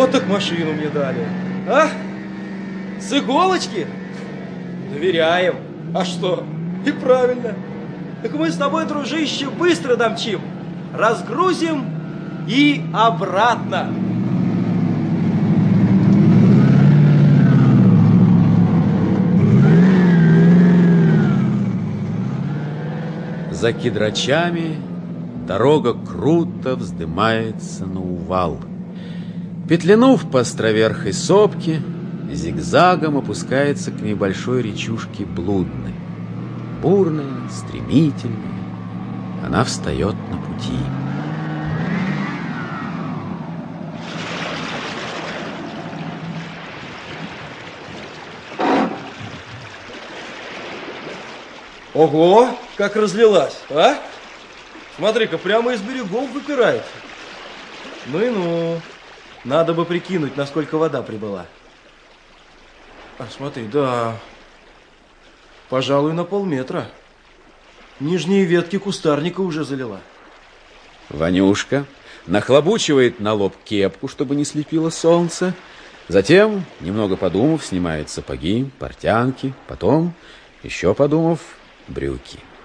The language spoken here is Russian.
Вот так машину мне дали. А? С иголочки? Доверяем. А что? И правильно. Так мы с тобой, дружище, быстро домчим. Разгрузим и обратно. За Кедрачами дорога круто вздымается на увал. Петлянув по островерхой сопке, зигзагом опускается к небольшой речушке Блудной. Бурная, стремительная, она встает на пути. Ого, как разлилась, а? Смотри-ка, прямо из берегов выпирается. Ну и ну, надо бы прикинуть, насколько вода прибыла. А смотри, да, пожалуй, на полметра. Нижние ветки кустарника уже залила. Ванюшка нахлобучивает на лоб кепку, чтобы не слепило солнце. Затем, немного подумав, снимает сапоги, портянки. Потом, еще подумав, брюки.